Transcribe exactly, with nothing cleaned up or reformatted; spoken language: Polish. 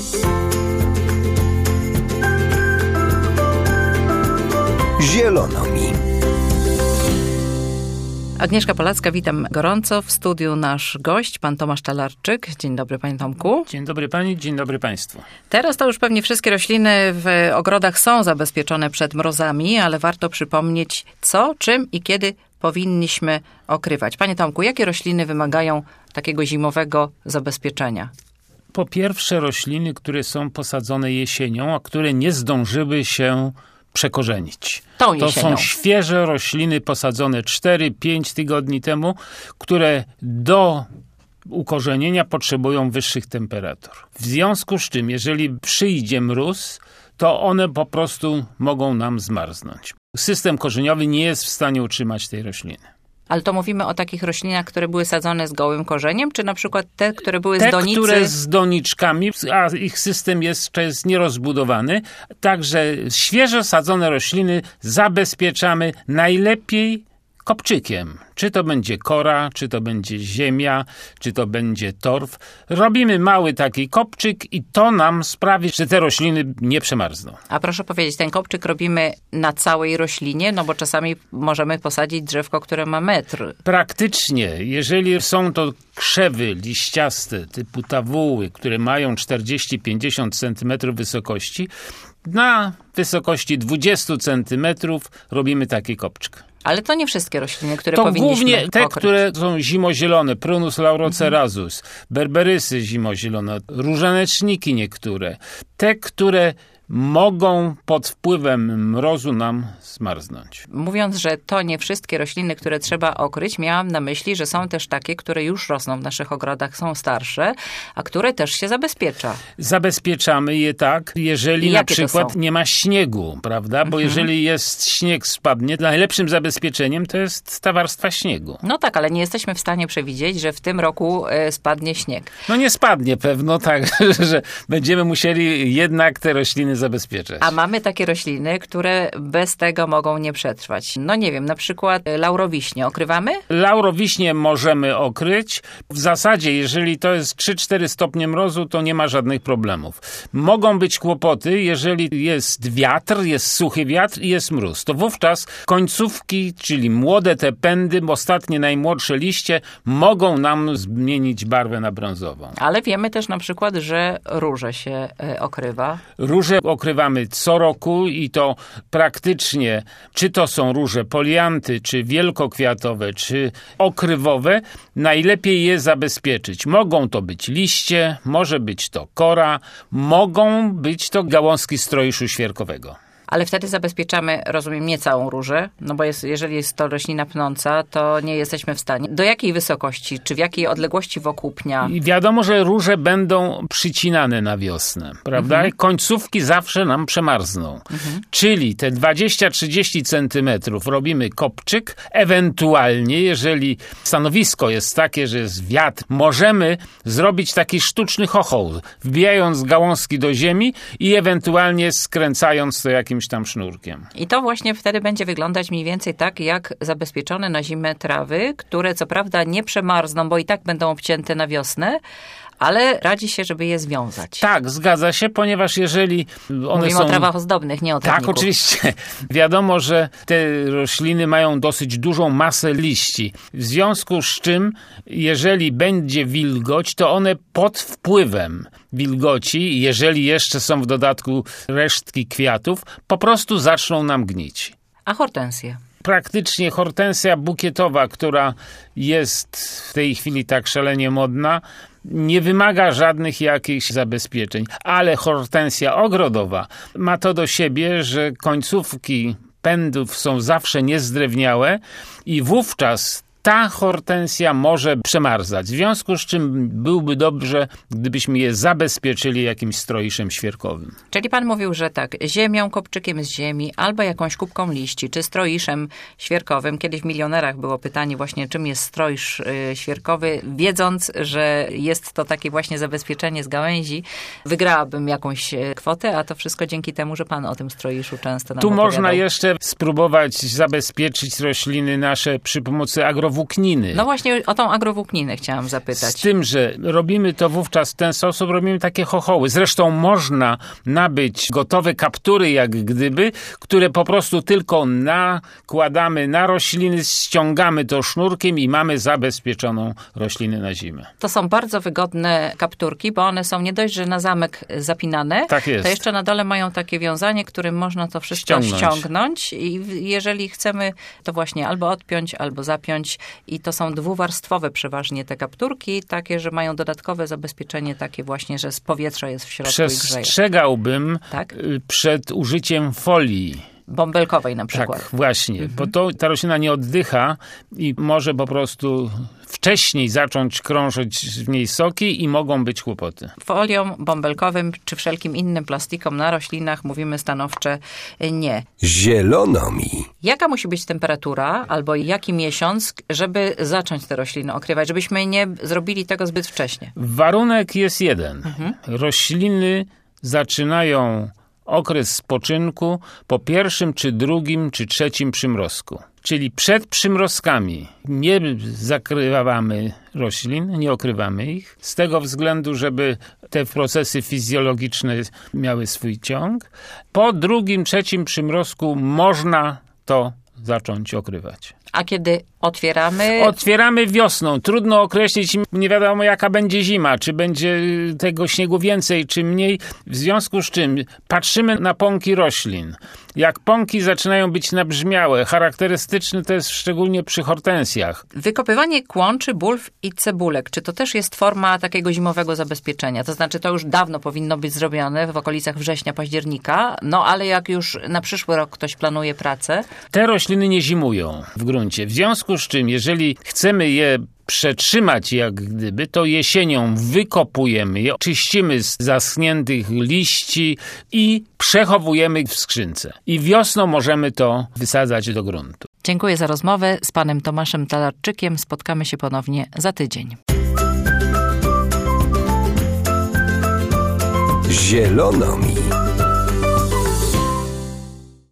Zielono mi. Agnieszka Polacka, witam gorąco. W studiu nasz gość, pan Tomasz Talarczyk. Dzień dobry, panie Tomku. Dzień dobry pani, dzień dobry państwu. Teraz to już pewnie wszystkie rośliny w ogrodach są zabezpieczone przed mrozami, ale warto przypomnieć, co, czym i kiedy powinniśmy okrywać. Panie Tomku, jakie rośliny wymagają takiego zimowego zabezpieczenia? Po pierwsze rośliny, które są posadzone jesienią, a które nie zdążyły się przekorzenić. Tą To jesienią. są świeże rośliny posadzone cztery pięć tygodni temu, które do ukorzenienia potrzebują wyższych temperatur. W związku z czym, jeżeli przyjdzie mróz, to one po prostu mogą nam zmarznąć. System korzeniowy nie jest w stanie utrzymać tej rośliny. Ale to mówimy o takich roślinach, które były sadzone z gołym korzeniem, czy na przykład te, które były Te, z donicy? które z doniczkami, a ich system jeszcze jest nierozbudowany. Także świeżo sadzone rośliny zabezpieczamy najlepiej kopczykiem. Czy to będzie kora, czy to będzie ziemia, czy to będzie torf. Robimy mały taki kopczyk i to nam sprawi, że te rośliny nie przemarzną. A proszę powiedzieć, ten kopczyk robimy na całej roślinie, no bo czasami możemy posadzić drzewko, które ma metr. Praktycznie, jeżeli są to krzewy liściaste typu tawuły, które mają czterdzieści do pięćdziesięciu centymetrów wysokości, na wysokości dwadzieścia centymetrów robimy taki kopczyk. Ale to nie wszystkie rośliny, które To powinniśmy głównie te, okryć. które są zimozielone, Prunus laurocerasus, mhm. berberysy zimozielone, różaneczniki niektóre. Te, które mogą pod wpływem mrozu nam zmarznąć. Mówiąc, że to nie wszystkie rośliny, które trzeba okryć, miałam na myśli, że są też takie, które już rosną w naszych ogrodach, są starsze, a które też się zabezpiecza. Zabezpieczamy je tak, jeżeli na przykład nie ma śniegu, prawda? Bo mhm. jeżeli jest śnieg spadnie, najlepszym zabezpieczeniem to jest ta warstwa śniegu. No tak, ale nie jesteśmy w stanie przewidzieć, że w tym roku y, spadnie śnieg. No nie spadnie pewno, tak, że będziemy musieli jednak te rośliny zabezpieczać. A mamy takie rośliny, które bez tego mogą nie przetrwać. No nie wiem, na przykład laurowiśnie okrywamy? Laurowiśnie możemy okryć. W zasadzie, jeżeli to jest trzy cztery stopnie mrozu, to nie ma żadnych problemów. Mogą być kłopoty, jeżeli jest wiatr, jest suchy wiatr i jest mróz. To wówczas końcówki, czyli młode te pędy, ostatnie najmłodsze liście, mogą nam zmienić barwę na brązową. Ale wiemy też na przykład, że róże się y, okrywa. Róże okrywamy co roku i to praktycznie, czy to są róże polianty, czy wielkokwiatowe, czy okrywowe, najlepiej je zabezpieczyć. Mogą to być liście, może być to kora, mogą być to gałązki strojuszu świerkowego. Ale wtedy zabezpieczamy, rozumiem, nie całą różę, no bo jest, jeżeli jest to roślina pnąca, to nie jesteśmy w stanie. Do jakiej wysokości, czy w jakiej odległości wokół pnia? I wiadomo, że róże będą przycinane na wiosnę, prawda? Mhm. Końcówki zawsze nam przemarzną. Mhm. Czyli te dwadzieścia trzydzieści centymetrów robimy kopczyk, ewentualnie, jeżeli stanowisko jest takie, że jest wiatr, możemy zrobić taki sztuczny chochoł, wbijając gałązki do ziemi i ewentualnie skręcając to jakimś tam sznurkiem. I to właśnie wtedy będzie wyglądać mniej więcej tak, jak zabezpieczone na zimę trawy, które co prawda nie przemarzną, bo i tak będą obcięte na wiosnę, ale radzi się, żeby je związać. Tak, zgadza się, ponieważ jeżeli one Mówimy są... o trawach ozdobnych, nie o trawniku. Tak, oczywiście. Wiadomo, że te rośliny mają dosyć dużą masę liści. W związku z czym, jeżeli będzie wilgoć, to one pod wpływem wilgoci, jeżeli jeszcze są w dodatku resztki kwiatów, po prostu zaczną nam gnić. A hortensje? Praktycznie hortensja bukietowa, która jest w tej chwili tak szalenie modna, nie wymaga żadnych jakichś zabezpieczeń, ale hortensja ogrodowa ma to do siebie, że końcówki pędów są zawsze niezdrewniałe i wówczas ta hortensja może przemarzać. W związku z czym byłby dobrze, gdybyśmy je zabezpieczyli jakimś stroiszem świerkowym. Czyli pan mówił, że tak, ziemią, kopczykiem z ziemi, albo jakąś kubką liści, czy stroiszem świerkowym. Kiedyś w Milionerach było pytanie właśnie, czym jest stroisz y, świerkowy. Wiedząc, że jest to takie właśnie zabezpieczenie z gałęzi, wygrałabym jakąś kwotę, a to wszystko dzięki temu, że pan o tym stroiszu często nam Tu opowiadał. można jeszcze spróbować zabezpieczyć rośliny nasze przy pomocy agrowoltaiki. agrowłókniny. No właśnie o tą agrowłókninę chciałam zapytać. Z tym, że robimy to wówczas w ten sposób, robimy takie chochoły. Zresztą można nabyć gotowe kaptury, jak gdyby, które po prostu tylko nakładamy na rośliny, ściągamy to sznurkiem i mamy zabezpieczoną roślinę na zimę. To są bardzo wygodne kapturki, bo one są nie dość, że na zamek zapinane, tak jest. To jeszcze na dole mają takie wiązanie, którym można to wszystko ściągnąć. ściągnąć i jeżeli chcemy, to właśnie albo odpiąć, albo zapiąć i to są dwuwarstwowe przeważnie te kapturki, takie, że mają dodatkowe zabezpieczenie takie właśnie, że powietrze jest w środku i grzeje. Przestrzegałbym tak? przed użyciem folii. Bąbelkowej na przykład. Tak, właśnie, mhm. bo to, ta roślina nie oddycha i może po prostu wcześniej zacząć krążyć w niej soki i mogą być kłopoty. Folią bąbelkowym czy wszelkim innym plastikom na roślinach mówimy stanowcze nie. Zielono mi. Jaka musi być temperatura albo jaki miesiąc, żeby zacząć te rośliny okrywać, żebyśmy nie zrobili tego zbyt wcześnie? Warunek jest jeden. Mhm. Rośliny zaczynają okres spoczynku po pierwszym, czy drugim, czy trzecim przymrozku. Czyli przed przymrozkami nie zakrywamy roślin, nie okrywamy ich, z tego względu, żeby te procesy fizjologiczne miały swój ciąg. Po drugim, trzecim przymrozku można to zacząć okrywać. A kiedy otwieramy? Otwieramy wiosną. Trudno określić, nie wiadomo jaka będzie zima, czy będzie tego śniegu więcej, czy mniej. W związku z czym patrzymy na pąki roślin. Jak pąki zaczynają być nabrzmiałe, charakterystyczne to jest szczególnie przy hortensjach. Wykopywanie kłączy, bulw i cebulek. Czy to też jest forma takiego zimowego zabezpieczenia? To znaczy to już dawno powinno być zrobione w okolicach września, października, no ale jak już na przyszły rok ktoś planuje pracę? Te rośliny nie zimują w gruncie. W związku z czym, jeżeli chcemy je przetrzymać jak gdyby, to jesienią wykopujemy je, czyścimy z zaschniętych liści i przechowujemy w skrzynce. I wiosną możemy to wysadzać do gruntu. Dziękuję za rozmowę z panem Tomaszem Talarczykiem. Spotkamy się ponownie za tydzień. Zielono mi.